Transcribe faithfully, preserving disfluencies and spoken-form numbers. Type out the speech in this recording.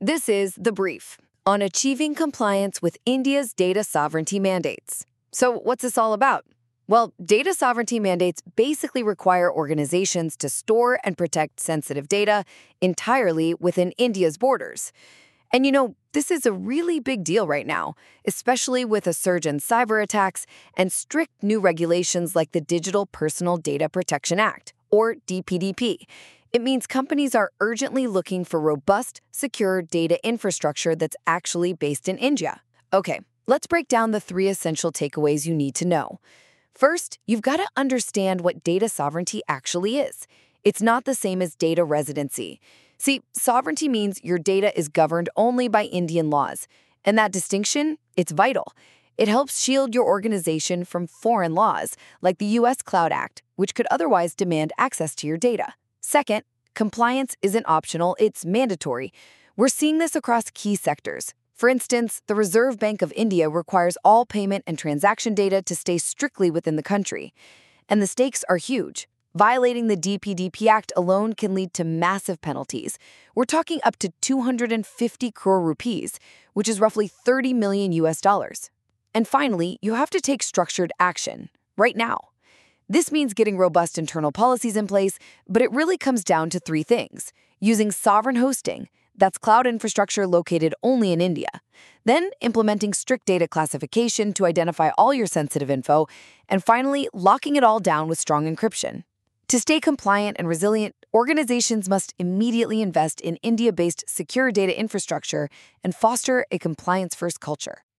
This is The Brief on achieving compliance with India's data sovereignty mandates. So, what's this all about? Well, data sovereignty mandates basically require organizations to store and protect sensitive data entirely within India's borders. And you know, this is a really big deal right now, especially with a surge in cyber attacks and strict new regulations like the Digital Personal Data Protection Act, or D P D P. It means companies are urgently looking for robust, secure data infrastructure that's actually based in India. Okay, let's break down the three essential takeaways you need to know. First, you've got to understand what data sovereignty actually is. It's not the same as data residency. See, sovereignty means your data is governed only by Indian laws, and that distinction, it's vital. It helps shield your organization from foreign laws, like the U S Cloud Act, which could otherwise demand access to your data. Second, compliance isn't optional, it's mandatory. We're seeing this across key sectors. For instance, the Reserve Bank of India requires all payment and transaction data to stay strictly within the country. And the stakes are huge. Violating the D P D P Act alone can lead to massive penalties. We're talking up to two hundred fifty crore rupees, which is roughly thirty million U S dollars. And finally, you have to take structured action, right now. This means getting robust internal policies in place, but it really comes down to three things. Using sovereign hosting, that's cloud infrastructure located only in India. Then implementing strict data classification to identify all your sensitive info. And finally, locking it all down with strong encryption. To stay compliant and resilient, organizations must immediately invest in India-based secure data infrastructure and foster a compliance-first culture.